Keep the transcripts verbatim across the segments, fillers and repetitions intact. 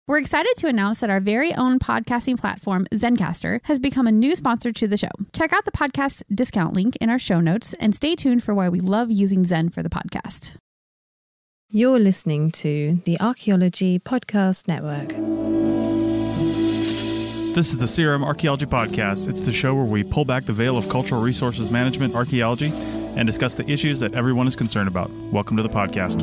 We're excited to announce that our very own podcasting platform, Zencastr, has become a new sponsor to the show. Check out the podcast discount link in our show notes and stay tuned for why we love using Zen for the podcast. You're listening to the Archaeology Podcast Network. This is the C R M Archaeology Podcast. It's the show where we pull back the veil of cultural resources management archaeology and discuss the issues that everyone is concerned about. Welcome to the podcast.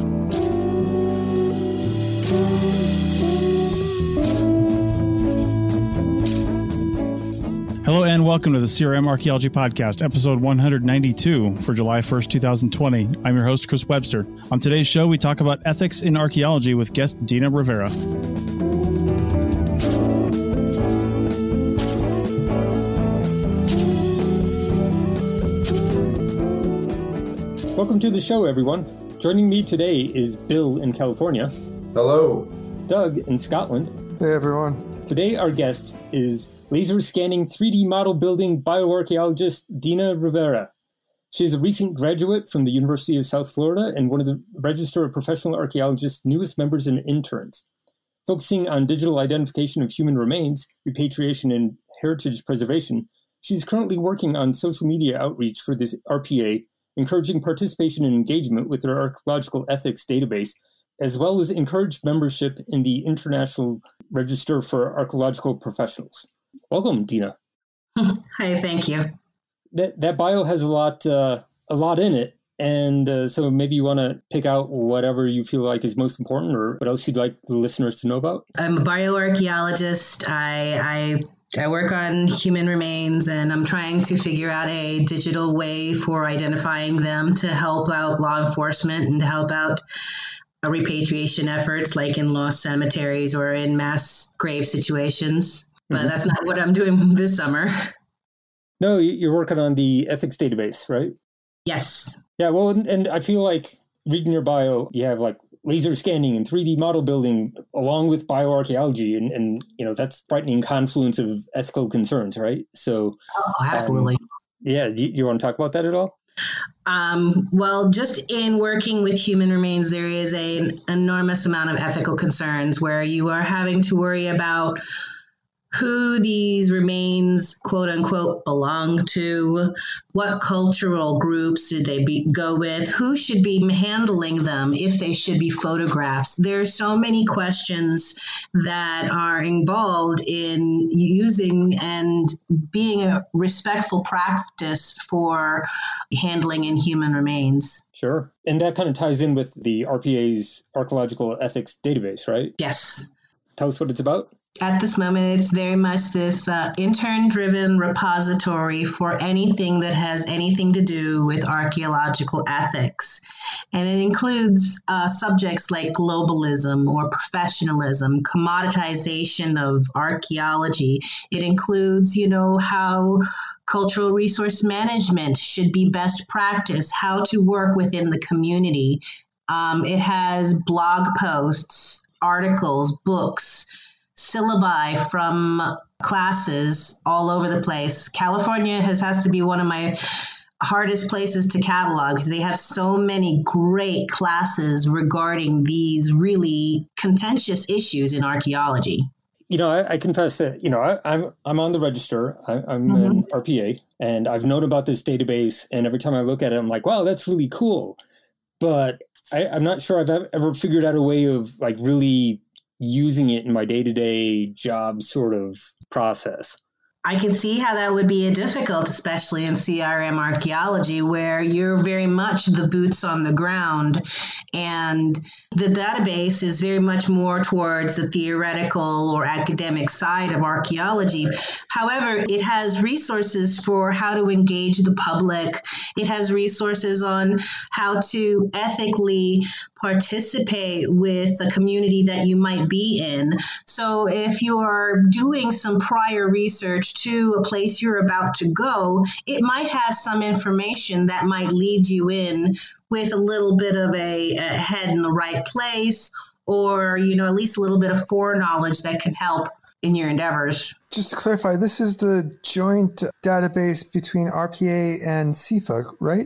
Hello and welcome to the C R M Archaeology Podcast, episode one hundred ninety-two for July first, twenty twenty. I'm your host, Chris Webster. On today's show, we talk about ethics in archaeology with guest Dina Rivera. Welcome to the show, everyone. Joining me today is Bill in California. Hello. Doug in Scotland. Hey, everyone. Today, our guest is laser scanning three D model building bioarchaeologist Dina Rivera. She is a recent graduate from the University of South Florida and one of the Register of Professional Archaeologists' newest members and interns. Focusing on digital identification of human remains, repatriation, and heritage preservation, she's currently working on social media outreach for this R P A, encouraging participation and engagement with their archaeological ethics database, as well as encourage membership in the International Register for Archaeological Professionals. Welcome, Dina. Hi, thank you. That that bio has a lot uh, a lot in it, and uh, so maybe you want to pick out whatever you feel like is most important, or what else you'd like the listeners to know about. I'm a bioarchaeologist. I I I work on human remains, and I'm trying to figure out a digital way for identifying them to help out law enforcement and to help out repatriation efforts, like in lost cemeteries or in mass grave situations. But mm-hmm. That's not what I'm doing this summer. No, you're working on the ethics database, right? Yes. Yeah, well, and, and I feel like reading your bio, you have like laser scanning and three D model building along with bioarchaeology. And, and you know, that's frightening confluence of ethical concerns, right? So, oh, absolutely. Um, yeah. Do you, do you want to talk about that at all? Um, well, just in working with human remains, there is an enormous amount of ethical concerns where you are having to worry about who these remains, quote unquote, belong to, what cultural groups should they be, go with, who should be handling them, if they should be photographs. There's so many questions that are involved in using and being a respectful practice for handling in human remains. Sure. And that kind of ties in with the R P A's archaeological ethics database, right? Yes. Tell us what it's about. At this moment, it's very much this uh, intern-driven repository for anything that has anything to do with archaeological ethics. And it includes uh, subjects like globalism or professionalism, commoditization of archaeology. It includes, you know, how cultural resource management should be best practice, how to work within the community. Um, it has blog posts, articles, books, syllabi from classes all over the place. California has has to be one of my hardest places to catalog because they have so many great classes regarding these really contentious issues in archaeology. You know, I, I confess that, you know, I, I'm I'm on the register. I, I'm mm-hmm. an R P A, and I've known about this database. And every time I look at it, I'm like, wow, that's really cool. But I, I'm not sure I've ever figured out a way of like really using it in my day-to-day job sort of process. I can see how that would be difficult, especially in C R M archaeology, where you're very much the boots on the ground. And the database is very much more towards the theoretical or academic side of archaeology. However, it has resources for how to engage the public. It has resources on how to ethically participate with the community that you might be in. So if you're doing some prior research to a place you're about to go, it might have some information that might lead you in with a little bit of a, a head in the right place, or, you know, at least a little bit of foreknowledge that can help in your endeavors. Just to clarify, this is the joint database between R P A and C F A, right?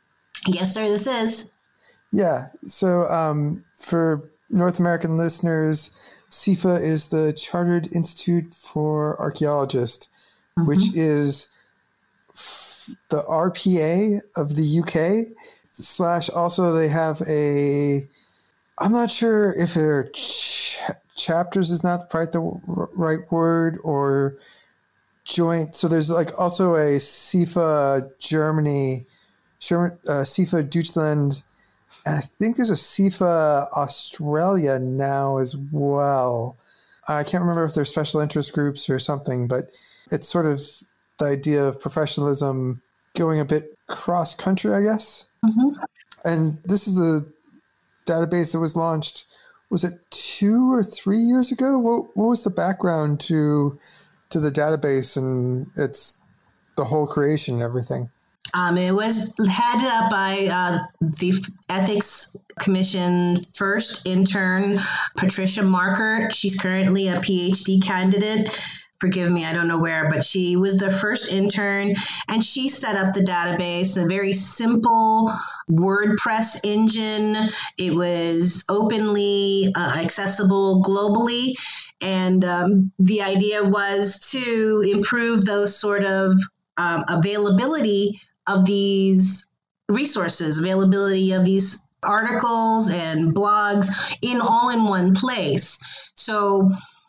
Yes, sir, this is. Yeah. So um, for North American listeners, CIFA is the Chartered Institute for Archaeologists, mm-hmm. which is f- the R P A of the U K, slash also they have a, I'm not sure if they're ch- chapters is not right the right word, or joint. So there's like also a CIFA Germany, uh, CIFA Deutschland, and I think there's a CIFA Australia now as well. I can't remember if they're special interest groups or something, but it's sort of the idea of professionalism going a bit cross country, I guess. Mm-hmm. And this is the database that was launched, was it two or three years ago? What, what was the background to to the database and its the whole creation and everything? Um, it was headed up by uh, the Ethics Commission first intern, Patricia Marker. She's currently a PhD candidate. Forgive me, I don't know where, but she was the first intern, and she set up the database, a very simple WordPress engine. It was openly uh, accessible globally, and um, the idea was to improve those sort of um, availability of these resources, availability of these articles and blogs in all in one place. So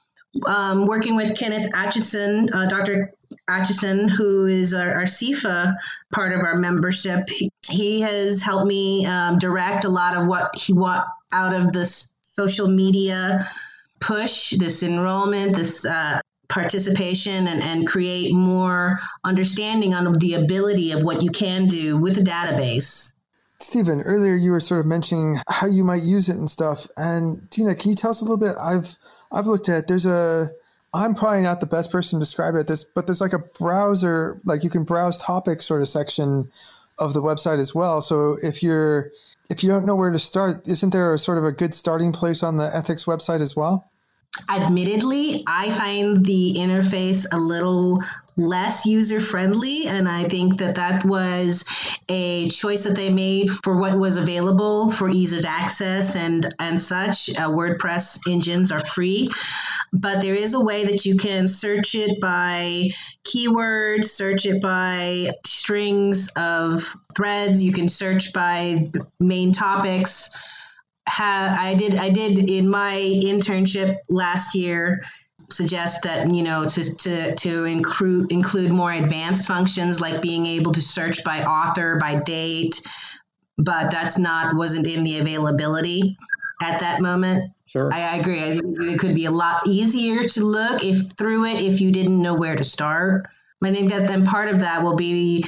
Um, working with Kenneth Atchison, uh, Doctor Atchison, who is our, our CIFA part of our membership, he, he has helped me um, direct a lot of what he want out of this social media push, this enrollment, this uh, participation, and, and create more understanding on the ability of what you can do with a database. Stephen, earlier you were sort of mentioning how you might use it and stuff. And Tina, can you tell us a little bit? I've I've looked at, there's a, I'm probably not the best person to describe it, this, but there's like a browser, like you can browse topics sort of section of the website as well. So if you're, if you don't know where to start, isn't there a sort of a good starting place on the ethics website as well? Admittedly, I find the interface a little less user-friendly, and I think that that was a choice that they made for what was available for ease of access and, and such. Uh, WordPress engines are free, but there is a way that you can search it by keywords, search it by strings of threads, you can search by main topics. Ha- I did I did in my internship last year suggest that, you know, to to to include include more advanced functions like being able to search by author, by date, but that's not wasn't in the availability at that moment. Sure. I, I agree. I think it could be a lot easier to look if through it if you didn't know where to start. I think that then part of that will be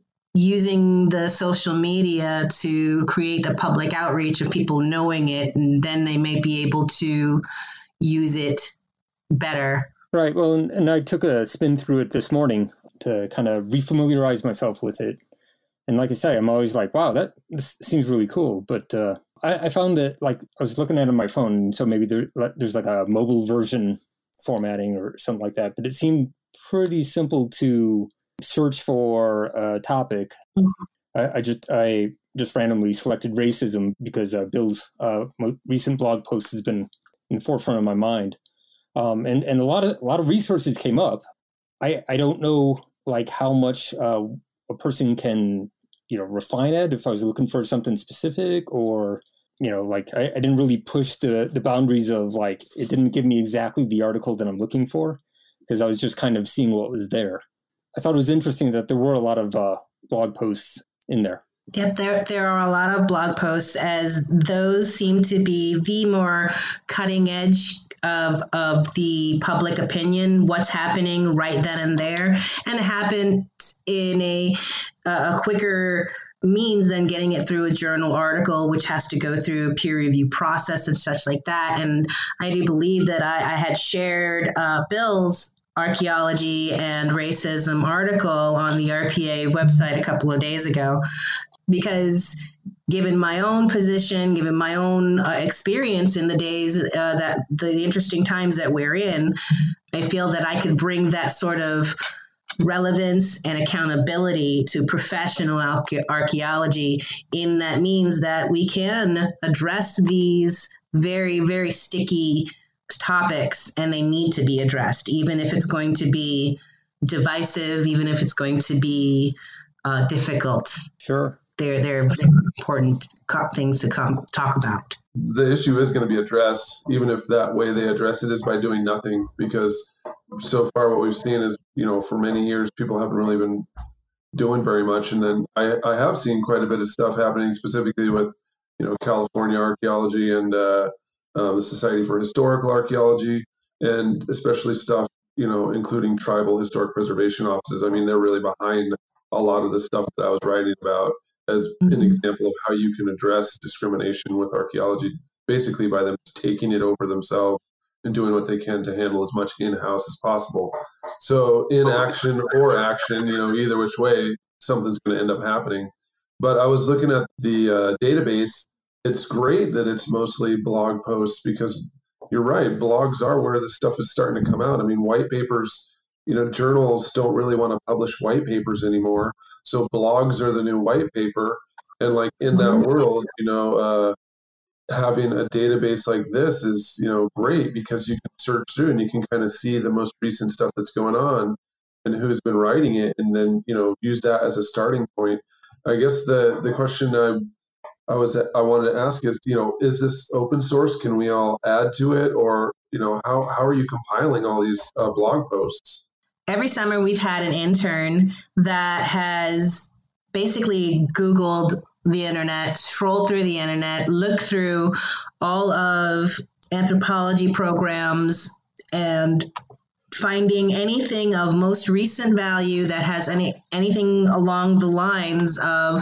using the social media to create the public outreach of people knowing it, and then they may be able to use it better. Right. Well, and, and I took a spin through it this morning to kind of refamiliarize myself with it. And like I say, I'm always like, wow, that this seems really cool. But uh, I, I found that, like, I was looking at it on my phone, so maybe there, there's like a mobile version formatting or something like that. But it seemed pretty simple to search for a topic. Mm-hmm. I, I just I just randomly selected racism because uh, Bill's uh, recent blog post has been in the forefront of my mind, um, and and a lot of a lot of resources came up. I I don't know like how much uh, a person can you know refine it if I was looking for something specific, or you know like I, I didn't really push the the boundaries of like it didn't give me exactly the article that I'm looking for because I was just kind of seeing what was there. I thought it was interesting that there were a lot of uh, blog posts in there. Yep, there there are a lot of blog posts, as those seem to be the more cutting edge of of the public opinion, what's happening right then and there, and it happened in a a quicker means than getting it through a journal article, which has to go through a peer review process and such like that. And I do believe that I, I had shared uh, Bill's archaeology and racism article on the R P A website a couple of days ago, because given my own position, given my own uh, experience in the days uh, that the interesting times that we're in, I feel that I could bring that sort of relevance and accountability to professional arche- archaeology in that means that we can address these very, very sticky topics and they need to be addressed, even if it's going to be divisive, even if it's going to be uh, difficult. Sure. They're, they're, they're important things to come talk about. The issue is going to be addressed, even if that way they address it is by doing nothing, because so far what we've seen is, you know, for many years, people haven't really been doing very much. And then I, I have seen quite a bit of stuff happening specifically with, you know, California Archaeology and uh, uh, the Society for Historical Archaeology, and especially stuff, you know, including tribal historic preservation offices. I mean, they're really behind a lot of the stuff that I was writing about as mm-hmm. an example of how you can address discrimination with archaeology, basically by them taking it over themselves and doing what they can to handle as much in-house as possible. So inaction or action, you know, either which way, something's going to end up happening. But I was looking at the uh, database. It's great that it's mostly blog posts, because you're right, blogs are where this stuff is starting to come out. I mean, white papers, you know, journals don't really want to publish white papers anymore. So blogs are the new white paper. And like in that world, you know, uh, having a database like this is, you know, great, because you can search through and you can kind of see the most recent stuff that's going on and who's been writing it, and then, you know, use that as a starting point. I guess the, the question I, I was I wanted to ask is, you know, is this open source? Can we all add to it? Or, you know, how, how are you compiling all these uh, blog posts? Every summer we've had an intern that has basically Googled the internet, scrolled through the internet, looked through all of anthropology programs, and finding anything of most recent value that has any anything along the lines of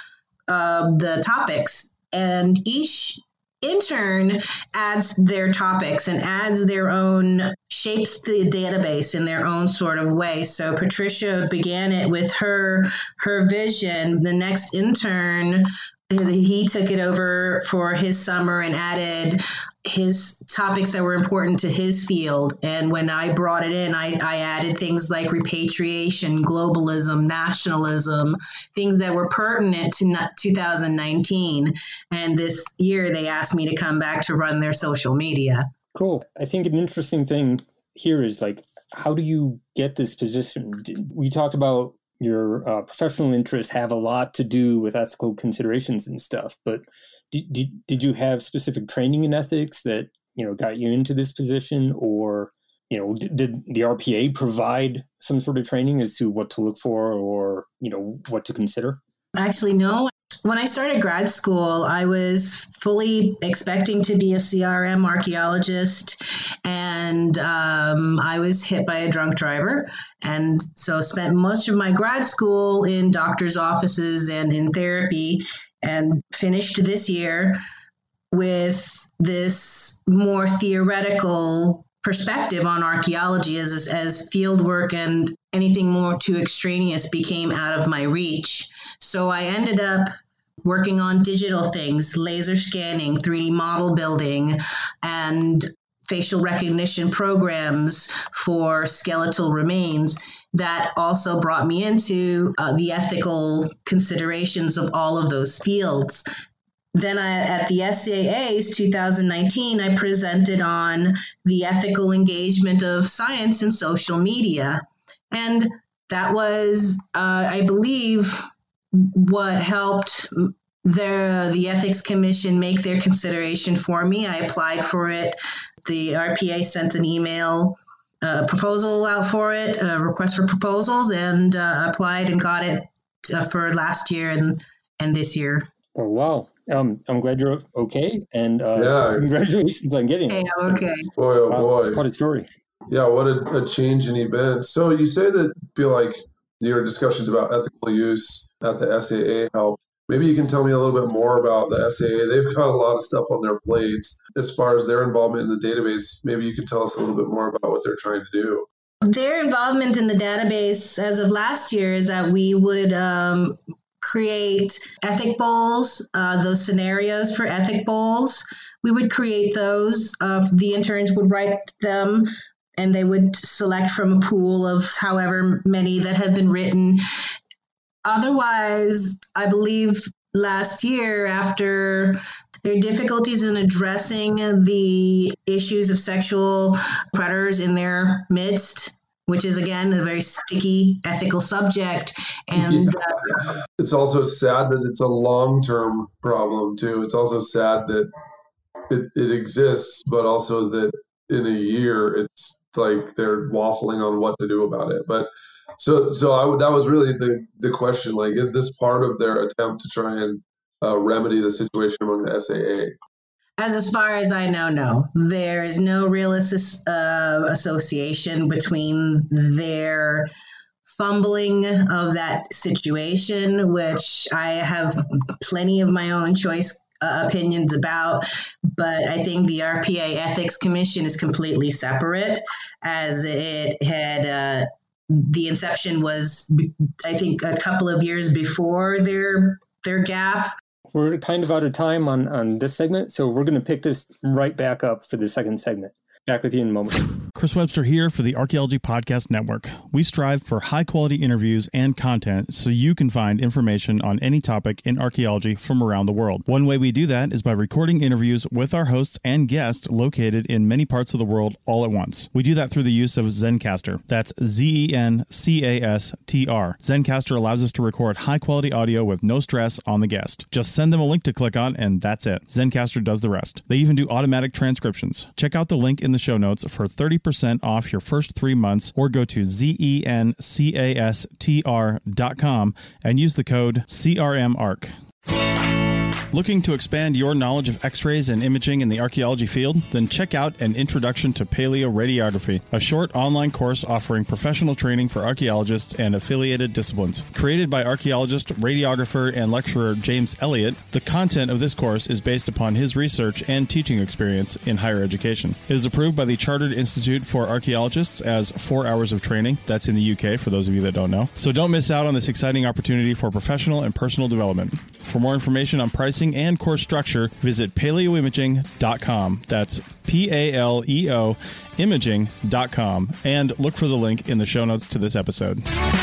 uh, the topics. And each intern adds their topics and adds their own, shapes the database in their own sort of way. So Patricia began it with her her vision. The next intern, he took it over for his summer and added his topics that were important to his field. And when I brought it in, I, I added things like repatriation, globalism, nationalism, things that were pertinent to two thousand nineteen. And this year they asked me to come back to run their social media. Cool. I think an interesting thing here is, like, how do you get this position? We talked about your uh, professional interests have a lot to do with ethical considerations and stuff, but did, did, did you have specific training in ethics that, you know, got you into this position? Or, you know, did, did the R P A provide some sort of training as to what to look for, or, you know, what to consider? Actually, no. When I started grad school, I was fully expecting to be a C R M archaeologist, and um, I was hit by a drunk driver. And so spent most of my grad school in doctors' offices and in therapy, and finished this year with this more theoretical perspective on archaeology as, as field work, and anything more too extraneous became out of my reach. So I ended up working on digital things, laser scanning, three D model building, and facial recognition programs for skeletal remains. That also brought me into uh, the ethical considerations of all of those fields. Then I, at the S A A's two thousand nineteen, I presented on the ethical engagement of science and social media. And that was, uh, I believe, what helped the, the Ethics Commission make their consideration for me. I applied for it. The R P A sent an email uh, proposal out for it, a request for proposals, and uh, applied and got it uh, for last year and, and this year. Oh, wow. Um, I'm glad you're okay. And uh, yeah. congratulations on getting it. Hey, okay. Boy, oh wow, boy. It's quite a story. Yeah, what a, a change in event. So you say that feel like your discussions about ethical use at the S A A help. Maybe you can tell me a little bit more about the S A A. They've got a lot of stuff on their plates. As far as their involvement in the database, maybe you could tell us a little bit more about what they're trying to do. Their involvement in the database as of last year is that we would um, create ethic bowls, uh, those scenarios for ethic bowls. We would create those. Uh, the interns would write them, and they would select from a pool of however many that have been written. Otherwise, I believe last year, after There are difficulties in addressing the issues of sexual predators in their midst, which is, again, a very sticky ethical subject. And yeah. uh, it's also sad that it's a long-term problem, too. It's also sad that it, it exists, but also that in a year, it's like they're waffling on what to do about it. But so so I, that was really the, the question, like, is this part of their attempt to try and uh, remedy the situation among the S A A? As as far as I know, no. There is no real as- uh, association between their fumbling of that situation, which I have plenty of my own choice uh, opinions about, but I think the R P A Ethics Commission is completely separate, as it had uh, the inception was, I think, a couple of years before their their gaffe. We're kind of out of time on, on this segment, so we're going to pick this right back up for the second segment. Back with you in a moment. Chris Webster here for the Archaeology Podcast Network. We strive for high-quality interviews and content so you can find information on any topic in archaeology from around the world. One way we do that is by recording interviews with our hosts and guests located in many parts of the world all at once. We do that through the use of Zencastr. That's Z E N C A S T R. Zencastr allows us to record high-quality audio with no stress on the guest. Just send them a link to click on, and that's it. Zencastr does the rest. They even do automatic transcriptions. Check out the link in the show notes for thirty percent off your first three months or go to Z E N C A S T R dot com and use the code C R M A R C. Looking to expand your knowledge of X-rays and imaging in the archaeology field? Then check out An Introduction to Paleoradiography, a short online course offering professional training for archaeologists and affiliated disciplines. Created by archaeologist, radiographer, and lecturer James Elliott, the content of this course is based upon his research and teaching experience in higher education. It is approved by the Chartered Institute for Archaeologists as four hours of training. That's in the U K, for those of you that don't know. So don't miss out on this exciting opportunity for professional and personal development. For more information on pricing and course structure, visit paleoimaging dot com. That's P A L E O imaging dot com. And look for the link in the show notes to this episode.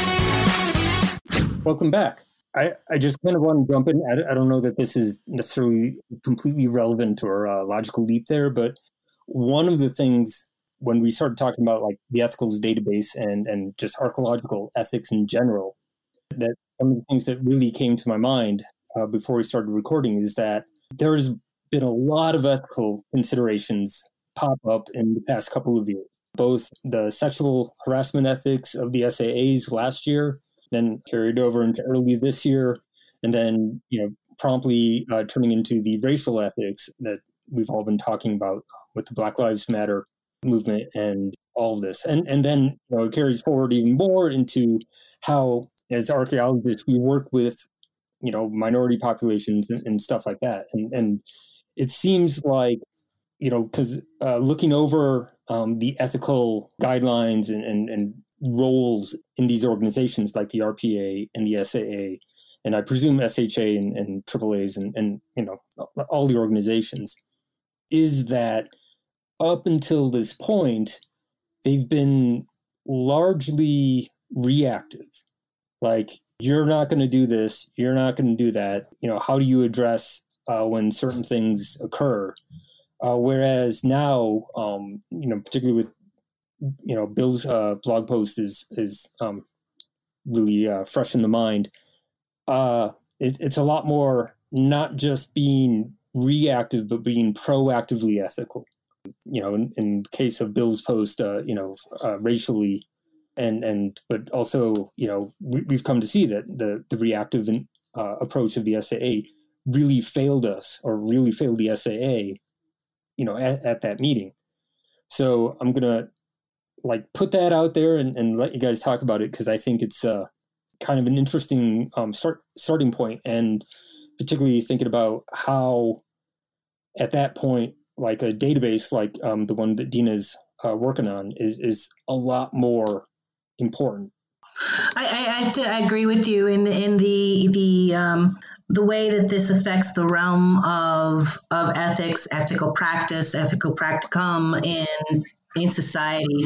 Welcome back. I, I just kind of want to jump in. I, I don't know that this is necessarily completely relevant or a logical leap there, but one of the things when we started talking about like the ethicals database and, and just archaeological ethics in general, that one of the things that really came to my mind Uh, before we started recording is that there's been a lot of ethical considerations pop up in the past couple of years. Both the sexual harassment ethics of the S A As last year, then carried over into early this year, and then, you know, promptly uh, turning into the racial ethics that we've all been talking about with the Black Lives Matter movement and all of this. And, and then, you know, it carries forward even more into how, as archaeologists, we work with you know, minority populations and, and stuff like that. And, and it seems like, you know, because uh, looking over um, the ethical guidelines and, and, and roles in these organizations like the R P A and the S A A, and I presume S H A and, and triple A's and, and, you know, all the organizations, is that up until this point, they've been largely reactive. Like, you're not going to do this, you're not going to do that. You know, how do you address uh, when certain things occur? Uh, whereas now, um, you know, particularly with, you know, Bill's uh, blog post is is um, really uh, fresh in the mind. Uh, it, it's a lot more not just being reactive, but being proactively ethical. You know, in, in the case of Bill's post, uh, you know, uh, racially. And and but also, you know, we, we've come to see that the the reactive uh, approach of the S A A really failed us, or really failed the S A A, you know, at, at that meeting. So I'm gonna like put that out there and, and let you guys talk about it, because I think it's uh, kind of an interesting um, start starting point, and particularly thinking about how at that point, like a database like um, the one that Dina's uh, working on is is a lot more important. I, I, I, have to, I agree with you in the in the the um, the way that this affects the realm of of ethics, ethical practice, ethical practicum in in society.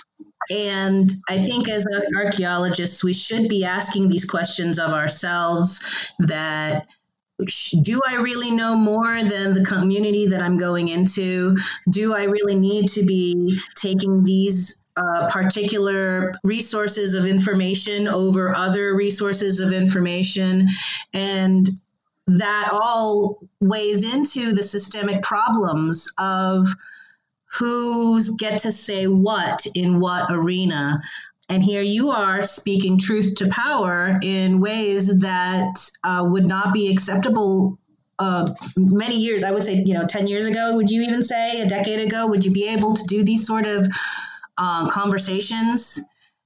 And I think as archaeologists, we should be asking these questions of ourselves, that do I really know more than the community that I'm going into? Do I really need to be taking these uh, particular resources of information over other resources of information? And that all weighs into the systemic problems of who's get to say what in what arena. And here you are speaking truth to power in ways that uh, would not be acceptable uh, many years. I would say, you know, ten years ago, would you even say a decade ago, would you be able to do these sort of uh, conversations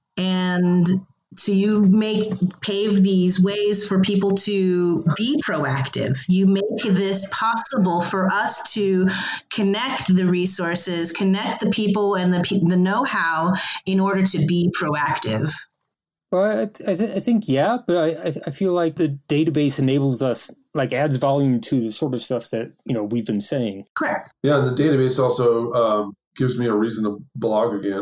and to you make pave these ways for people to be proactive? You make this possible for us to connect the resources, connect the people and the the know-how in order to be proactive. Well, I, I, th- I think, yeah, but I, I feel like the database enables us, like adds volume to the sort of stuff that, you know, we've been saying. Correct. Yeah, and the database also um, gives me a reason to blog again.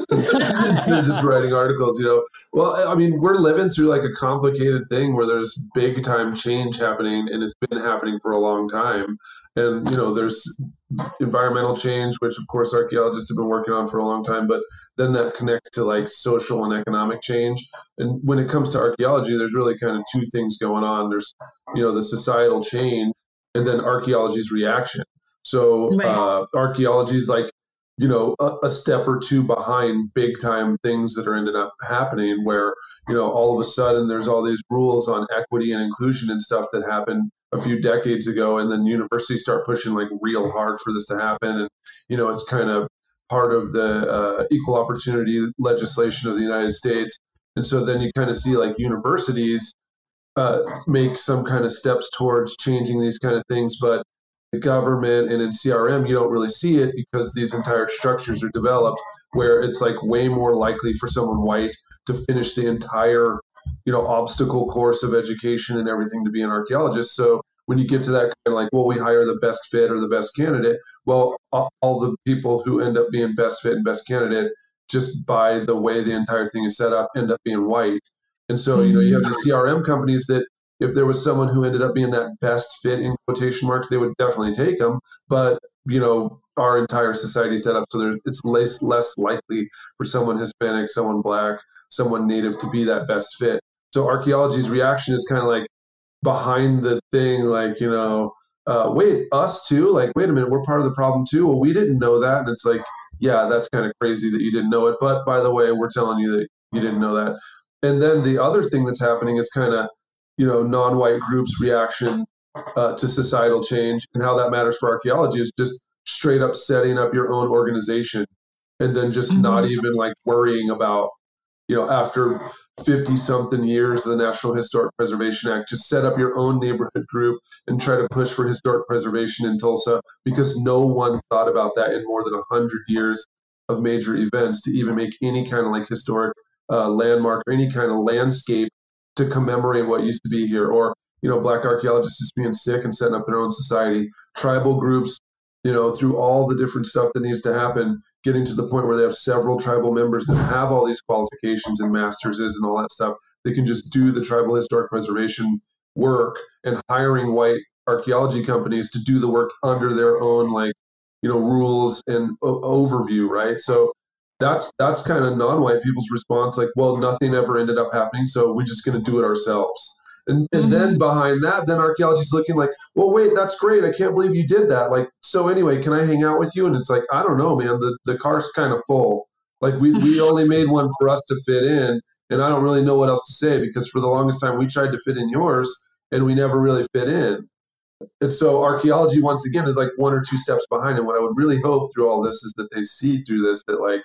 Instead of just writing articles, you know. Well, I mean, we're living through like a complicated thing where there's big time change happening, and it's been happening for a long time. And, you know, there's environmental change, which of course archaeologists have been working on for a long time, but then that connects to like social and economic change. And when it comes to archaeology, there's really kind of two things going on. There's, you know, the societal change, and then archaeology's reaction. So Right. uh, archaeology is like, you know, a, a step or two behind big time things that are ended up happening where, you know, all of a sudden there's all these rules on equity and inclusion and stuff that happened a few decades ago. And then universities start pushing like real hard for this to happen. And, you know, it's kind of part of the uh, equal opportunity legislation of the United States. And so then you kind of see like universities uh, make some kind of steps towards changing these kind of things. But the government and in C R M, you don't really see it because these entire structures are developed where it's like way more likely for someone white to finish the entire, you know, obstacle course of education and everything to be an archaeologist. So when you get to that kind of like, well, we hire the best fit or the best candidate, well, all the people who end up being best fit and best candidate just by the way the entire thing is set up end up being white. And so, you know, you have the C R M companies that if there was someone who ended up being that best fit in quotation marks, they would definitely take them. But, you know, our entire society is set up so there, it's less, less likely for someone Hispanic, someone Black, someone Native to be that best fit. So archaeology's reaction is kind of like behind the thing, like, you know, uh, wait, us too? Like, wait a minute, we're part of the problem too? Well, we didn't know that. And it's like, yeah, that's kind of crazy that you didn't know it. But by the way, we're telling you that you didn't know that. And then the other thing that's happening is kind of, you know, non-white groups' reaction uh, to societal change and how that matters for archaeology is just straight up setting up your own organization and then just mm-hmm. not even like worrying about, you know, after fifty something years of the National Historic Preservation Act, just set up your own neighborhood group and try to push for historic preservation in Tulsa because no one thought about that in more than a hundred years of major events to even make any kind of like historic uh, landmark or any kind of landscape to commemorate what used to be here, or, you know, Black archaeologists just being sick and setting up their own society, tribal groups, you know, through all the different stuff that needs to happen, getting to the point where they have several tribal members that have all these qualifications and masterses and all that stuff. They can just do the tribal historic preservation work and hiring white archaeology companies to do the work under their own, like, you know, rules and o- overview, right? So That's that's kind of non-white people's response, like, well, nothing ever ended up happening, so we're just going to do it ourselves. And and mm-hmm. then behind that, then archaeology's looking like, well, wait, that's great. I can't believe you did that. Like, so anyway, can I hang out with you? And it's like, I don't know, man. The the car's kind of full. Like, we, we only made one for us to fit in, and I don't really know what else to say because for the longest time we tried to fit in yours, and we never really fit in. And so archaeology, once again, is like one or two steps behind. And what I would really hope through all this is that they see through this that, like,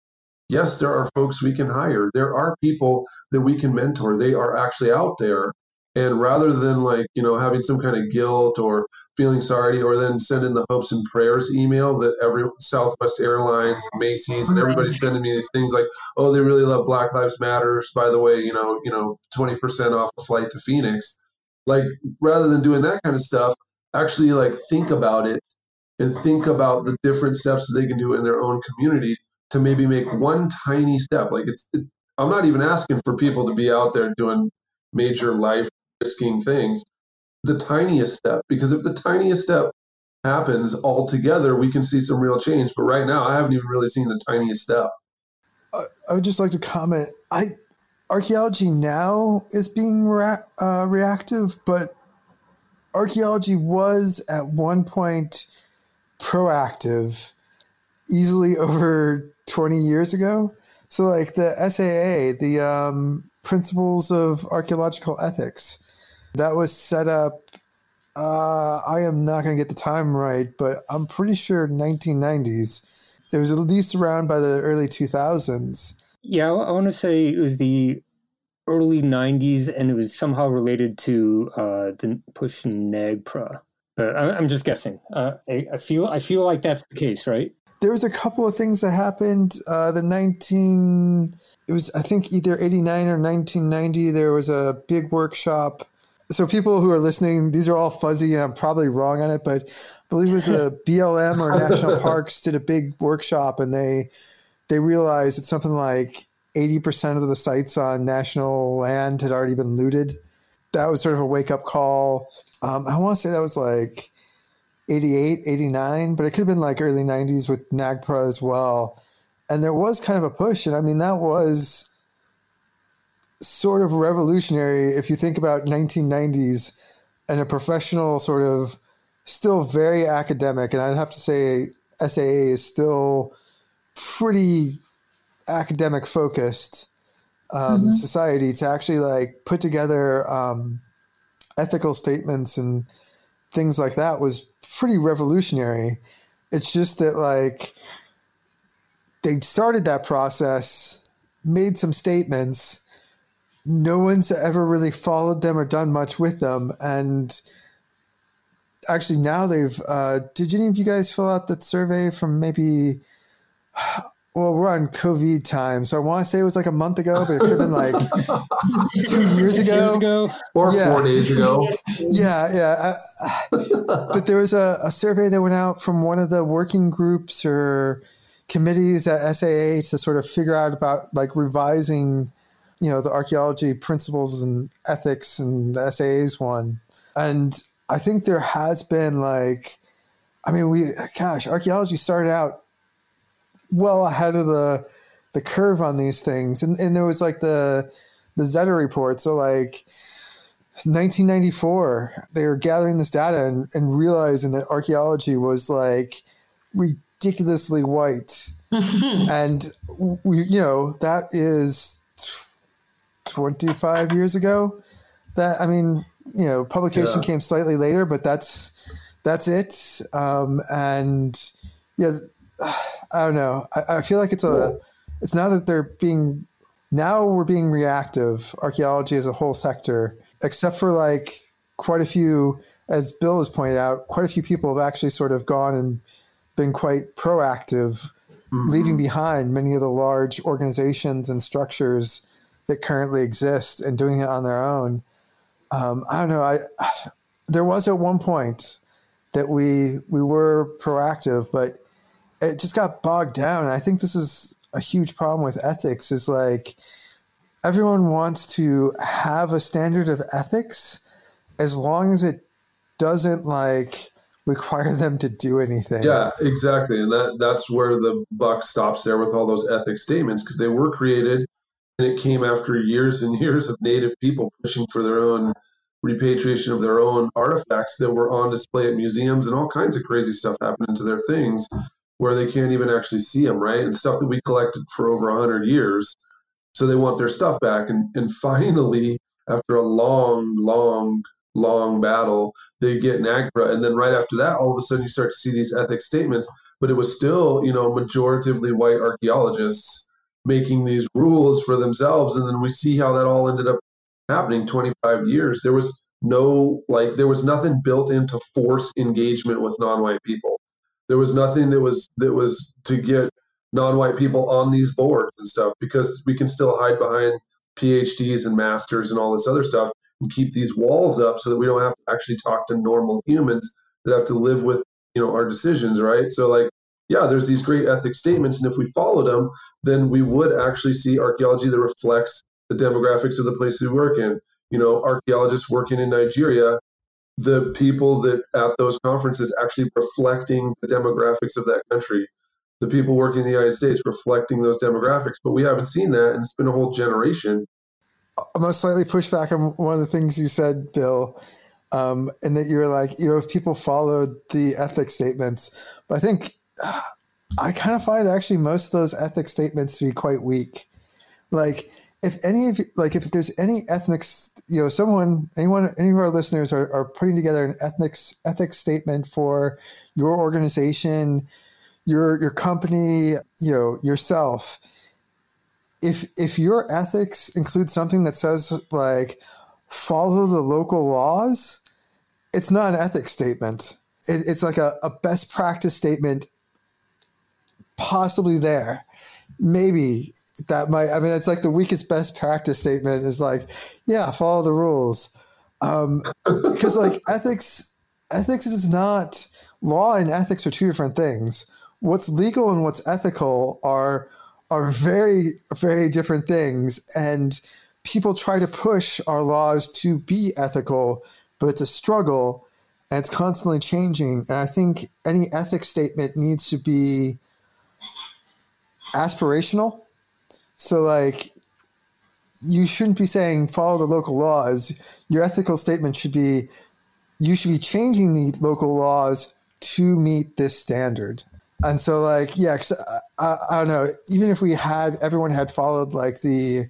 yes, there are folks we can hire. There are people that we can mentor. They are actually out there. And rather than like, you know, having some kind of guilt or feeling sorry or then sending the hopes and prayers email that every Southwest Airlines, Macy's, and everybody's sending me these things like, oh, they really love Black Lives Matters. By the way, you know, you know, twenty percent off a flight to Phoenix. Like, rather than doing that kind of stuff, actually like think about it and think about the different steps that they can do in their own community to maybe make one tiny step. Like it's, it, I'm not even asking for people to be out there doing major life risking things. the tiniest step, because if the tiniest step happens all together, we can see some real change. But right now, I haven't even really seen the tiniest step. Uh, I would just like to comment. I archaeology now is being rea- uh, reactive, but archaeology was at one point proactive, easily over twenty years ago. So, like the S A A, the um, Principles of Archaeological Ethics, that was set up. Uh, I am not going to get the time right, but I'm pretty sure nineteen nineties. It was at least around by the early two thousands. Yeah, I want to say it was the early nineties, and it was somehow related to uh, the push in NAGPRA. But I, I'm just guessing. Uh, I, I feel I feel like that's the case, right? There was a couple of things that happened. Uh, the nineteen, it was I think either eighty-nine or nineteen ninety. There was a big workshop. So people who are listening, these are all fuzzy, and I'm probably wrong on it, but I believe it was a B L M or National Parks did a big workshop, and they they realized that something like eighty percent of the sites on national land had already been looted. That was sort of a wake-up call. Um, I want to say that was like eighty-eight, eighty-nine, but it could have been like early nineties with NAGPRA as well. And there was kind of a push, and I mean, that was sort of revolutionary if you think about nineteen nineties and a professional sort of still very academic, and I'd have to say S A A is still pretty academic focused um, mm-hmm. society to actually like put together um, ethical statements and things like that was pretty revolutionary. It's just that like they started that process, made some statements, no one's ever really followed them or done much with them. And actually now they've, uh, did any of you guys fill out that survey from maybe, well, we're on COVID time, so I want to say it was like a month ago, but it could have been like two years ago. Years ago. Or yeah. four days ago. yeah, yeah. Uh, but there was a, a survey that went out from one of the working groups or committees at S A A to sort of figure out about like revising, you know, the archaeology principles and ethics, and the S A A's one. And I think there has been like, I mean, we, gosh, archaeology started out well ahead of the the curve on these things. And, and there was like the, the Zeta report. So like nineteen ninety-four, they were gathering this data and, and realizing that archaeology was like ridiculously white. And we, you know, that is twenty-five years ago. That, I mean, you know, publication yeah. came slightly later, but that's, that's it. Um, and yeah, I don't know. I, I feel like it's a, it's now that they're being, now we're being reactive, archaeology as a whole sector, except for like quite a few, as Bill has pointed out, quite a few people have actually sort of gone and been quite proactive, mm-hmm. leaving behind many of the large organizations and structures that currently exist and doing it on their own. Um, I don't know. I, there was at one point that we, we were proactive, but it just got bogged down. And I think this is a huge problem with ethics is like everyone wants to have a standard of ethics as long as it doesn't like require them to do anything. Yeah, exactly. And that that's where the buck stops there with all those ethics statements, because they were created and it came after years and years of Native people pushing for their own repatriation of their own artifacts that were on display at museums, and all kinds of crazy stuff happening to their things where they can't even actually see them, right? And stuff that we collected for over one hundred years. So they want their stuff back. And, and finally, after a long, long, long battle, they get NAGPRA. And then right after that, all of a sudden you start to see these ethics statements. But it was still, you know, majoritively white archaeologists making these rules for themselves. And then we see how that all ended up happening twenty-five years. There was no, like, there was nothing built into force engagement with non-white people. There was nothing that was that was to get non-white people on these boards and stuff, because we can still hide behind P H Ds and masters and all this other stuff and keep these walls up so that we don't have to actually talk to normal humans that have to live with, you know, our decisions, right? So like, yeah, there's these great ethics statements, and if we followed them, then we would actually see archaeology that reflects the demographics of the places we work in. You know, archaeologists working in Nigeria the people that at those conferences actually reflecting the demographics of that country, the people working in the United States reflecting those demographics. But we haven't seen that, and it's been a whole generation. I'm going to slightly push back on one of the things you said, Bill, um, and that you're like, you know, if people followed the ethics statements. But I think uh, I kind of find actually most of those ethics statements to be quite weak. Like, if any of like if there's any ethics, you know, someone, anyone, any of our listeners are, are putting together an ethics ethics statement for your organization, your your company, you know, yourself. If if your ethics include something that says like follow the local laws, it's not an ethics statement. It, it's like a, a best practice statement, possibly there. Maybe that might, I mean, it's like the weakest best practice statement is like, yeah, follow the rules. Um, because like ethics, ethics is not, law and ethics are two different things. What's legal and what's ethical are are very, very different things. And people try to push our laws to be ethical, but it's a struggle and it's constantly changing. And I think any ethics statement needs to be aspirational. So like, you shouldn't be saying follow the local laws. Your ethical statement should be, you should be changing the local laws to meet this standard. And so like, yeah, 'cause I, I, I don't know, even if we had, everyone had followed like the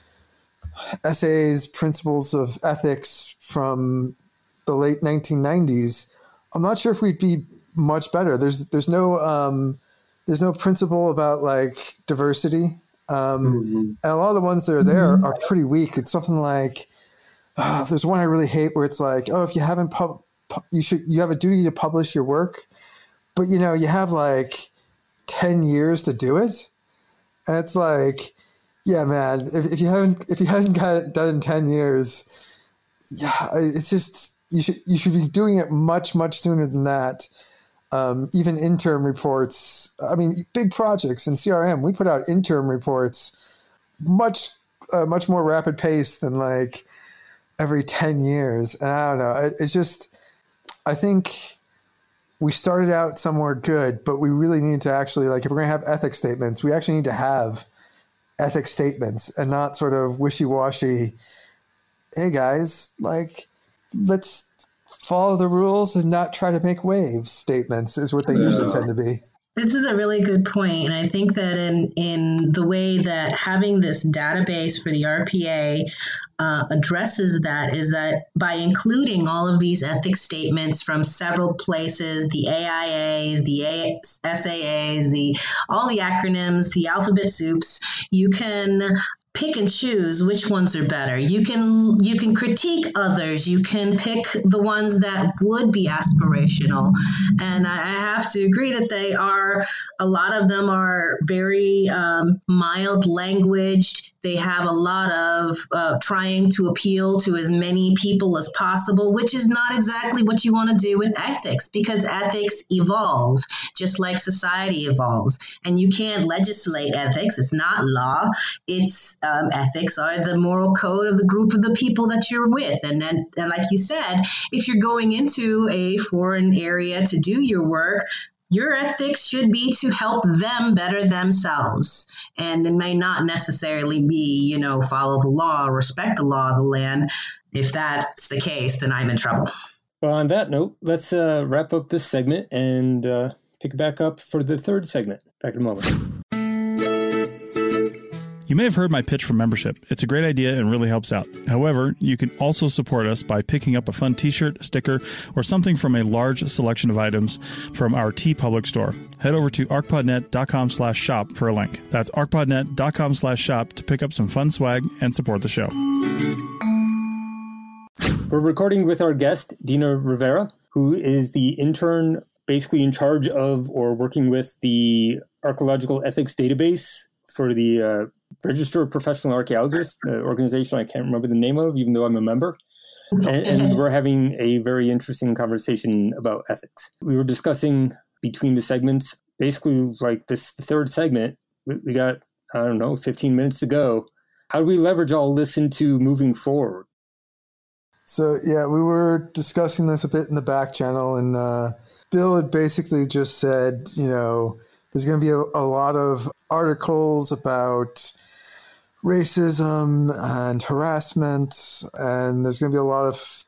S A A's principles of ethics from the late nineteen nineties, I'm not sure if we'd be much better. There's, there's no, um, there's no principle about like diversity. Um, mm-hmm. And a lot of the ones that are there mm-hmm. are pretty weak. It's something like, oh, there's one I really hate where it's like, oh, if you haven't pub, pu- you should, you have a duty to publish your work, but you know, you have like ten years to do it. And it's like, yeah, man, if, if you haven't, if you haven't got it done in ten years, yeah, it's just, you should, you should be doing it much, much sooner than that. Um, even interim reports, I mean, big projects in C R M, we put out interim reports much, uh, much more rapid pace than like every ten years. And I don't know, it, it's just, I think we started out somewhere good, but we really need to actually, like, if we're going to have ethics statements, we actually need to have ethics statements and not sort of wishy-washy, hey guys, like, let's follow the rules and not try to make waves statements is what they yeah. usually tend to be. This is a really good point, and I think that in in the way that having this database for the R P A uh, addresses that is that by including all of these ethics statements from several places, the A I As, the A- S A As, the all the acronyms, the alphabet soups, you can pick and choose which ones are better. You can you can critique others. You can pick the ones that would be aspirational. And I have to agree that they are, a lot of them are very um, mild languaged. They have a lot of uh, trying to appeal to as many people as possible, which is not exactly what you want to do with ethics, because ethics evolve just like society evolves. And you can't legislate ethics. It's not law. It's um, ethics are the moral code of the group of the people that you're with. And then, and like you said, if you're going into a foreign area to do your work, your ethics should be to help them better themselves. And it may not necessarily be, you know, follow the law, respect the law of the land. If that's the case, then I'm in trouble. Well, on that note, let's uh, wrap up this segment and uh, pick it back up for the third segment. Back in a moment. You may have heard my pitch for membership. It's a great idea and really helps out. However, you can also support us by picking up a fun t-shirt, sticker, or something from a large selection of items from our TeePublic store. Head over to arcpodnet.com slash shop for a link. That's arcpodnet.com slash shop to pick up some fun swag and support the show. We're recording with our guest, Dina Rivera, who is the intern basically in charge of or working with the Archaeological Ethics Database for the uh, Register of Professional Archaeologists, the organization I can't remember the name of, even though I'm a member. And, and we're having a very interesting conversation about ethics. We were discussing between the segments, basically like this the third segment, we, we got, I don't know, fifteen minutes to go. How do we leverage all this into moving forward? So, yeah, we were discussing this a bit in the back channel, and uh, Bill had basically just said, you know, there's going to be a, a lot of articles about racism and harassment, and there's going to be a lot of,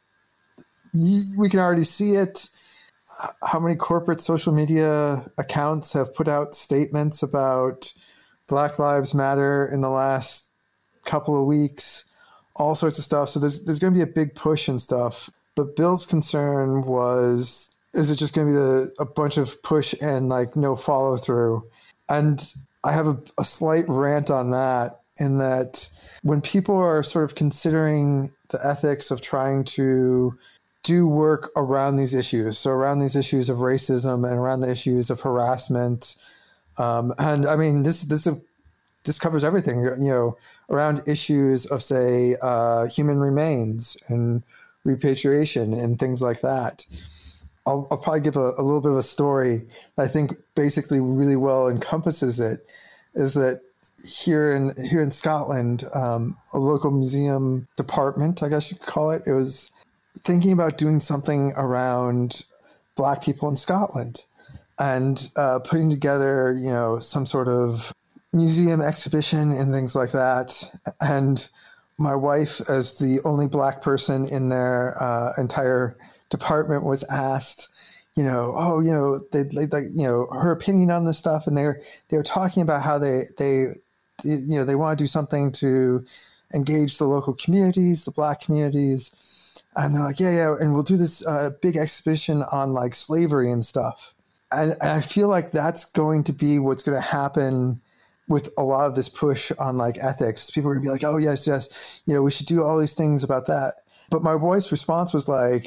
we can already see it, how many corporate social media accounts have put out statements about Black Lives Matter in the last couple of weeks. All sorts of stuff. So there's there's going to be a big push and stuff. But Bill's concern was, is it just going to be the, a bunch of push and like no follow through? And I have a, a slight rant on that, in that when people are sort of considering the ethics of trying to do work around these issues, so around these issues of racism and around the issues of harassment, um, and I mean this this is this covers everything, you know, around issues of, say, uh, human remains and repatriation and things like that. I'll, I'll probably give a, a little bit of a story that I think basically really well encompasses it, is that here in here in Scotland, um, a local museum department, I guess you could call it, it was thinking about doing something around Black people in Scotland and uh, putting together, you know, some sort of museum exhibition and things like that. And my wife, as the only Black person in their uh, entire department, was asked, you know, oh, you know, they like, you know, her opinion on this stuff, and they're they're talking about how they they, you know, they want to do something to engage the local communities, the Black communities, and they're like, yeah, yeah, and we'll do this uh, big exhibition on like slavery and stuff. And, and I feel like that's going to be what's going to happen with a lot of this push on like ethics. People are gonna be like, oh yes, yes, you know, we should do all these things about that. But my wife's response was like,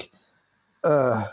uh,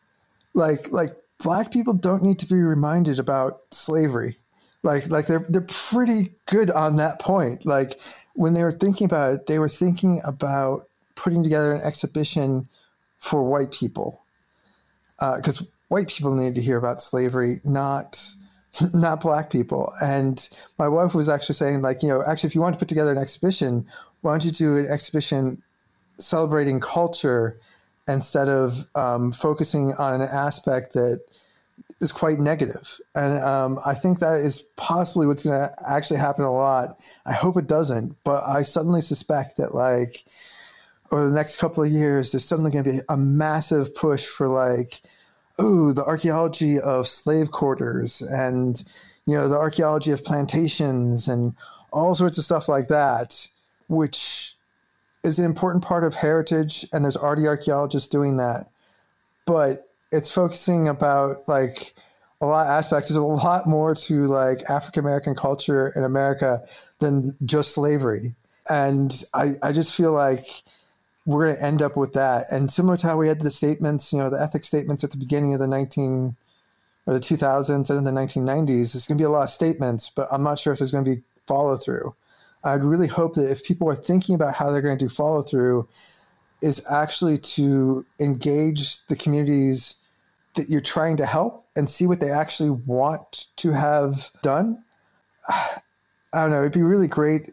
like, like Black people don't need to be reminded about slavery. Like, like they're, they're pretty good on that point. Like when they were thinking about it, they were thinking about putting together an exhibition for white people. Uh, 'cause white people need to hear about slavery, not, not Black people. And my wife was actually saying, like, you know, actually, if you want to put together an exhibition, why don't you do an exhibition celebrating culture instead of um, focusing on an aspect that is quite negative? And um, I think that is possibly what's going to actually happen a lot. I hope it doesn't, but I suddenly suspect that, like, over the next couple of years, there's suddenly going to be a massive push for, like, ooh, the archaeology of slave quarters and, you know, the archaeology of plantations and all sorts of stuff like that, which is an important part of heritage. And there's already archaeologists doing that. But it's focusing about like a lot of aspects. There's a lot more to like African-American culture in America than just slavery. And I, I just feel like we're going to end up with that. And similar to how we had the statements, you know, the ethics statements at the beginning of the nineteen or the two thousands and in the nineteen nineties, there's going to be a lot of statements, but I'm not sure if there's going to be follow through. I'd really hope that if people are thinking about how they're going to do follow through, is actually to engage the communities that you're trying to help and see what they actually want to have done. I don't know. It'd be really great.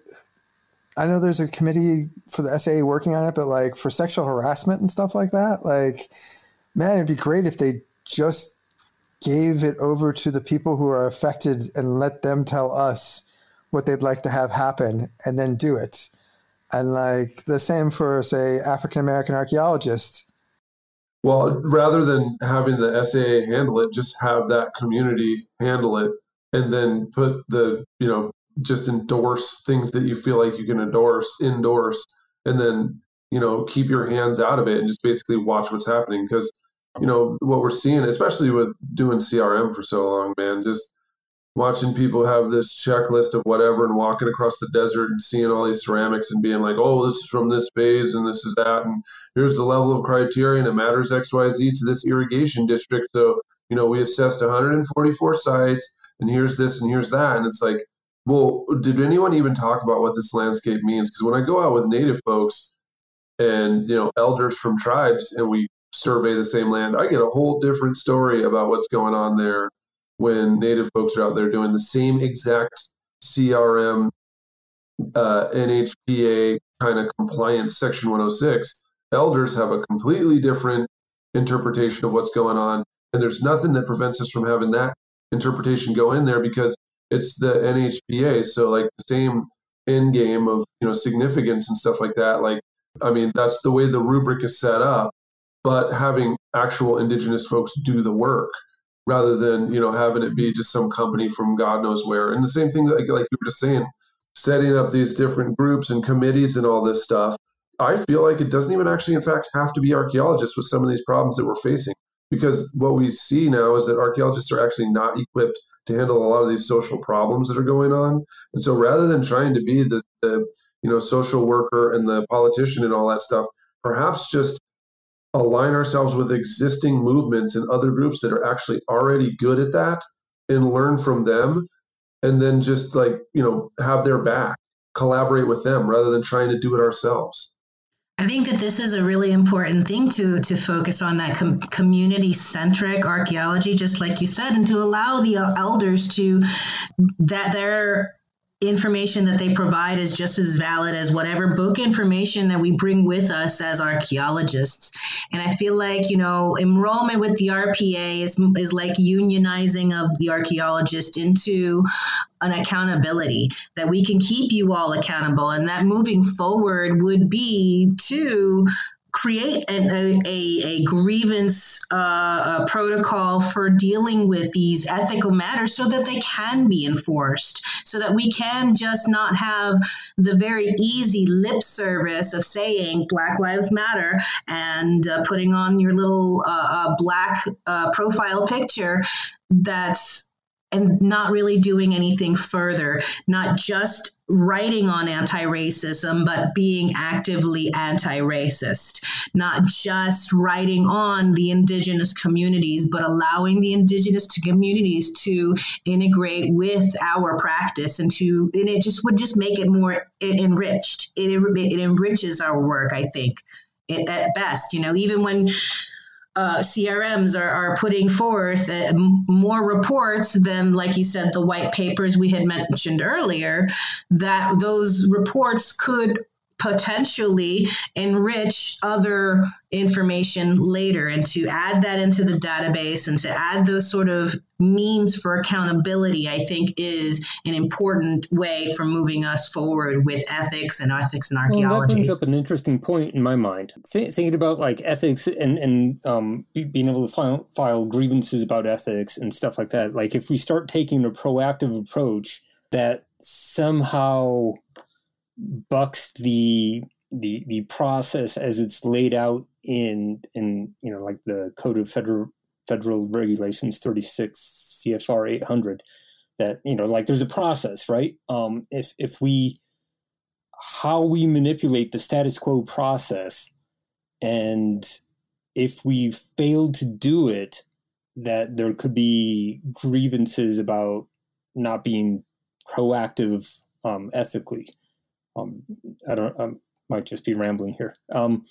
I know there's a committee for the S A A working on it, but like for sexual harassment and stuff like that, like, man, it'd be great if they just gave it over to the people who are affected and let them tell us what they'd like to have happen and then do it. And like the same for, say, African-American archaeologists. Well, rather than having the S A A handle it, just have that community handle it and then put the, you know, just endorse things that you feel like you can endorse, endorse, and then, you know, keep your hands out of it and just basically watch what's happening. Because, you know, what we're seeing, especially with doing C R M for so long, man, just watching people have this checklist of whatever and walking across the desert and seeing all these ceramics and being like, oh, this is from this phase and this is that. And here's the level of criteria and it matters X, Y, Z to this irrigation district. So, you know, we assessed one hundred forty-four sites and here's this and here's that. And it's like, well, did anyone even talk about what this landscape means? Because when I go out with Native folks and, you know, elders from tribes and we survey the same land, I get a whole different story about what's going on there when Native folks are out there doing the same exact C R M, uh, N H P A kind of compliance Section one oh six elders have a completely different interpretation of what's going on. And there's nothing that prevents us from having that interpretation go in there because it's the N H P A. So like the same end game of, you know, significance and stuff like that. Like, I mean, that's the way the rubric is set up, but having actual Indigenous folks do the work rather than, you know, having it be just some company from God knows where. And the same thing, like, like you were just saying, setting up these different groups and committees and all this stuff. I feel like it doesn't even actually, in fact, have to be archaeologists with some of these problems that we're facing. Because what we see now is that archaeologists are actually not equipped to handle a lot of these social problems that are going on. And so rather than trying to be the, the you know, social worker and the politician and all that stuff, perhaps just align ourselves with existing movements and other groups that are actually already good at that and learn from them. And then just like, you know, have their back, collaborate with them rather than trying to do it ourselves. I think that this is a really important thing to to focus on, that com- community-centric archaeology, just like you said, and to allow the elders to, that their information that they provide is just as valid as whatever book information that we bring with us as archaeologists. And I feel like, you know, enrollment with the R P A is, is like unionizing of the archaeologist into an accountability, that we can keep you all accountable, and that moving forward would be to create an, a, a, a grievance uh, a protocol for dealing with these ethical matters so that they can be enforced, so that we can just not have the very easy lip service of saying Black Lives Matter and uh, putting on your little uh, uh, black uh, profile picture that's and not really doing anything further, not just writing on anti-racism, but being actively anti-racist, not just writing on the Indigenous communities, but allowing the Indigenous communities to integrate with our practice, and to, and it just would just make it more enriched. It, it enriches our work, I think, it, at best, you know, even when Uh, C R Ms are, are putting forth uh, more reports than, like you said, the white papers we had mentioned earlier, that those reports could potentially enrich other information later, and to add that into the database and to add those sort of means for accountability, I think is an important way for moving us forward with ethics and ethics and archaeology. Well, that brings up an interesting point in my mind. Th- thinking about like ethics and, and um, being able to file, file grievances about ethics and stuff like that. Like if we start taking a proactive approach that somehow bucks the the the process as it's laid out in in you know like the Code of Federal Federal Regulations thirty-six C F R eight hundred, that you know like there's a process, right? Um, if if we how we manipulate the status quo process, and if we fail to do it, that there could be grievances about not being proactive um, ethically. Um, I don't. I might just be rambling here. Um,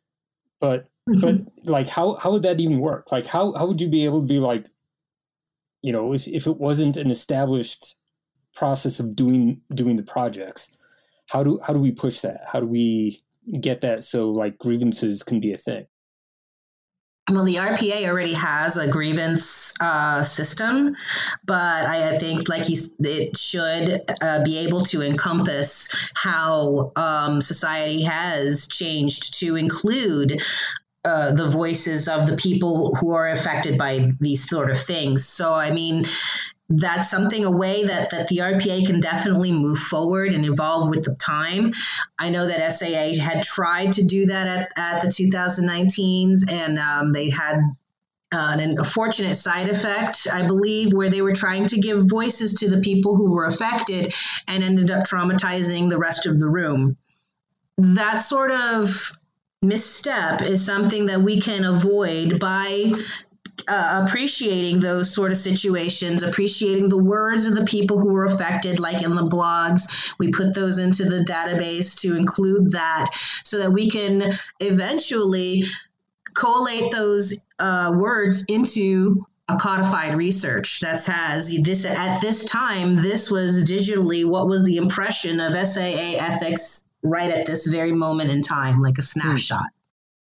but but like, how how would that even work? Like, how how would you be able to be like, you know, if if it wasn't an established process of doing doing the projects, how do how do we push that? How do we get that so like grievances can be a thing? Well, the R P A already has a grievance uh, system, but I, I think like he's, it should uh, be able to encompass how um, society has changed to include uh, the voices of the people who are affected by these sort of things. So, I mean, that's something, a way that, that the R P A can definitely move forward and evolve with the time. I know that S A A had tried to do that at, at the two thousand nineteens, and um, they had uh, an unfortunate side effect, I believe, where they were trying to give voices to the people who were affected and ended up traumatizing the rest of the room. That sort of misstep is something that we can avoid by Uh, appreciating those sort of situations, appreciating the words of the people who were affected, like in the blogs. We put those into the database to include that so that we can eventually collate those uh, words into a codified research that says this at this time, this was digitally what was the impression of S A A ethics right at this very moment in time, like a snapshot.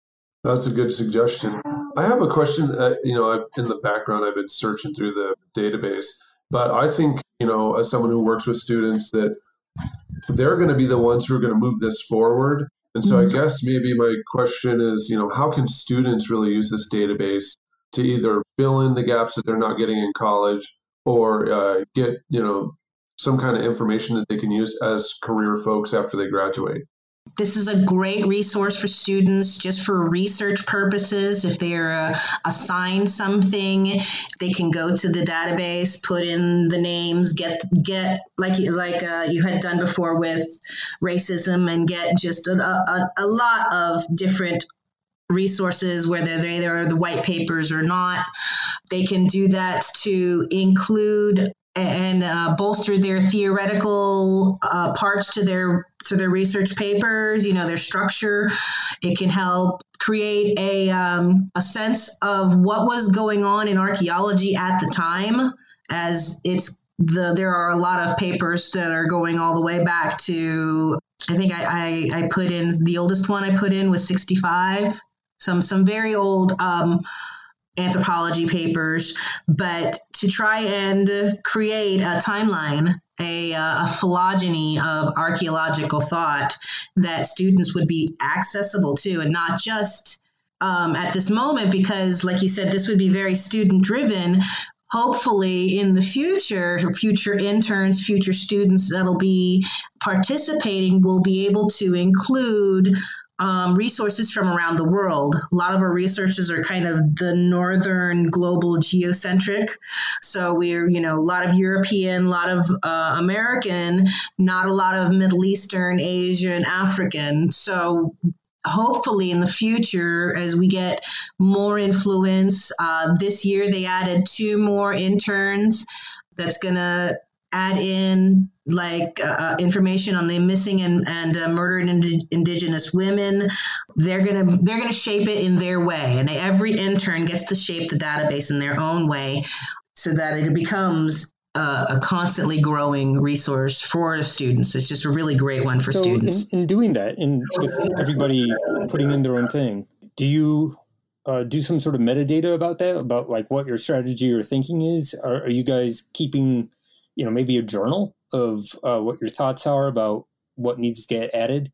That's a good suggestion. I have a question. Uh, you know, I've, in the background, I've been searching through the database, but I think, you know, as someone who works with students, that they're going to be the ones who are going to move this forward. And so I guess maybe my question is, you know, how can students really use this database to either fill in the gaps that they're not getting in college, or uh, get, you know, some kind of information that they can use as career folks after they graduate? This is a great resource for students just for research purposes. If they're uh, assigned something, they can go to the database, put in the names, get get like like uh, you had done before with racism, and get just a, a, a lot of different resources, whether they are the white papers or not. They can do that to include and uh, bolster their theoretical uh, parts to their to their research papers, you know, their structure. It can help create a um, a sense of what was going on in archaeology at the time, as it's the there are a lot of papers that are going all the way back to, I think I, I, I put in, the oldest one I put in was sixty-five, some some very old um anthropology papers, but to try and create a timeline, a, a phylogeny of archaeological thought that students would be accessible to, and not just um, at this moment, because like you said, this would be very student driven. Hopefully in the future, future interns, future students that'll be participating will be able to include Um, resources from around the world. A lot of our researches are kind of the northern global geocentric. So we're, you know, a lot of European, a lot of uh, American, not a lot of Middle Eastern, Asian, African. So hopefully in the future, as we get more influence, uh, this year they added two more interns that's going to add in like uh, information on the missing and, and uh, murdered ind- indigenous women. They're gonna they're gonna shape it in their way, and every intern gets to shape the database in their own way, so that it becomes uh, a constantly growing resource for students. It's just a really great one for so students. In, in doing that, and with everybody putting in their own thing, do you uh, do some sort of metadata about that, about like what your strategy or thinking is? Are, are you guys keeping, you know, maybe a journal of uh, what your thoughts are about what needs to get added?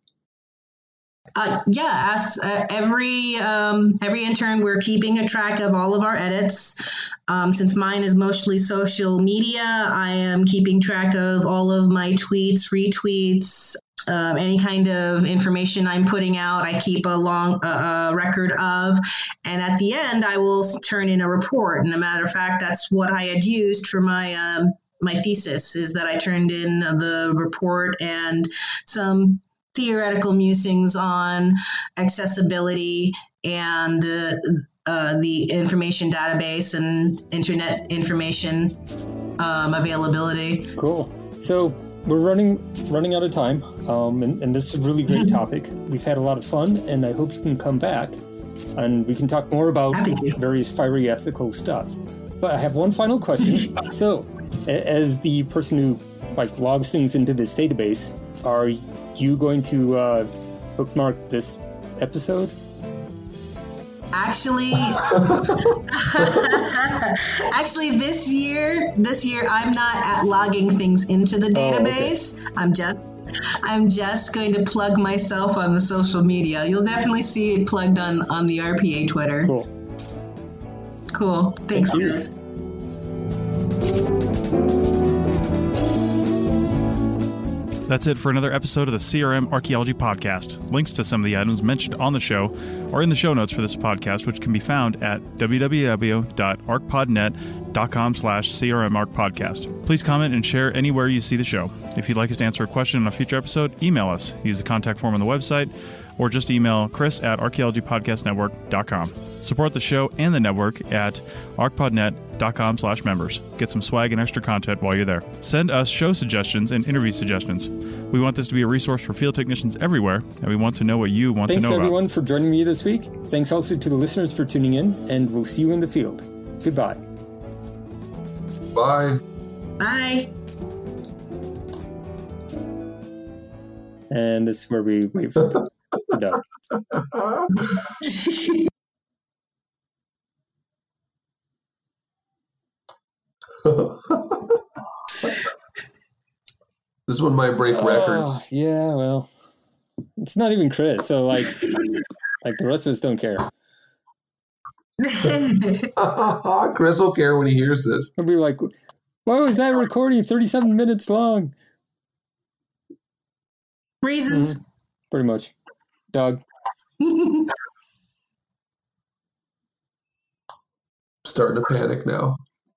Uh, yeah, as uh, every um, every intern, we're keeping a track of all of our edits. Um, since mine is mostly social media, I am keeping track of all of my tweets, retweets, um, any kind of information I'm putting out. I keep a long uh, uh, record of, and at the end, I will turn in a report. And a matter of fact, that's what I had used for my um, my thesis, is that I turned in the report and some theoretical musings on accessibility and uh, uh, the information database and internet information um, availability. Cool. So we're running running out of time, um, and, and this is a really great topic. We've had a lot of fun, and I hope you can come back, and we can talk more about various fiery ethical stuff. But I have one final question. So, as the person who like logs things into this database, are you going to uh, bookmark this episode? Actually, actually, this year, this year I'm not at logging things into the database. Oh, okay. I'm just, I'm just going to plug myself on the social media. You'll definitely see it plugged on on the R P A Twitter. Cool. Cool. Thanks, Thank guys. That's it for another episode of the C R M Archaeology Podcast. Links to some of the items mentioned on the show are in the show notes for this podcast, which can be found at www.arcpodnet.com slash crmarcpodcast. Please comment and share anywhere you see the show. If you'd like us to answer a question on a future episode, email us. Use the contact form on the website, or just email Chris at archaeologypodcastnetwork dot com. Support the show and the network at arcpodnet.com slash members. Get some swag and extra content while you're there. Send us show suggestions and interview suggestions. We want this to be a resource for field technicians everywhere, and we want to know what you want Thanks to know about. Thanks everyone for joining me this week. Thanks also to the listeners for tuning in, and we'll see you in the field. Goodbye. Bye. Bye. And this is where we wait for the Doug. This one might break Oh, records. yeah, well, it's not even Chris, so like, like the rest of us don't care. Chris will care when he hears this. He'll be like, "Why was that recording thirty-seven minutes long?" Reasons. Pretty much. Doug. Starting to panic now.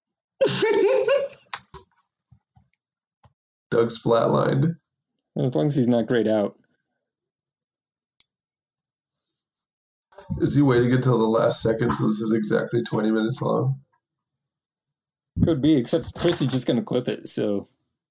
Doug's flatlined. As long as he's not grayed out. Is he waiting until the last second so this is exactly twenty minutes long? Could be, except Chris is just going to clip it, so.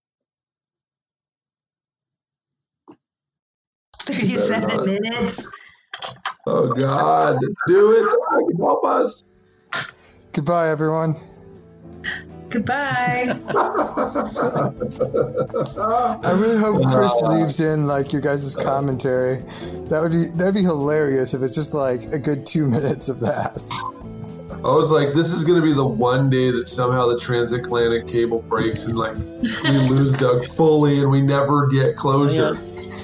thirty-seven minutes. Oh, God. Do it. Doug, help us. Goodbye, everyone. Goodbye. I really hope Chris leaves in like your guys' commentary. That would be that'd be hilarious if it's just like a good two minutes of that. I was like, this is going to be the one day that somehow the transatlantic cable breaks and like we lose Doug fully and we never get closure.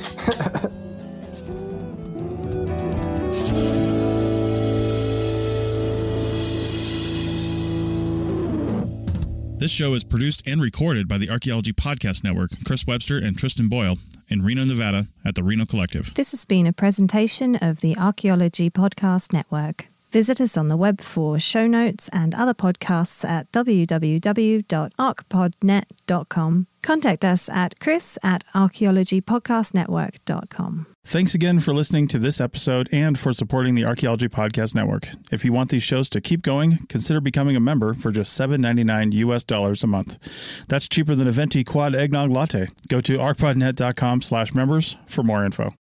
This show is produced and recorded by the Archaeology Podcast Network, Chris Webster and Tristan Boyle, in Reno, Nevada, at the Reno Collective. This has been a presentation of the Archaeology Podcast Network. Visit us on the web for show notes and other podcasts at w w w dot arc pod net dot com. Contact us at chris at archaeology podcast network dot com. Thanks again for listening to this episode and for supporting the Archaeology Podcast Network. If you want these shows to keep going, consider becoming a member for just seven dollars and ninety-nine U S dollars a month. That's cheaper than a venti quad eggnog latte. Go to arc pod net dot com slash members for more info.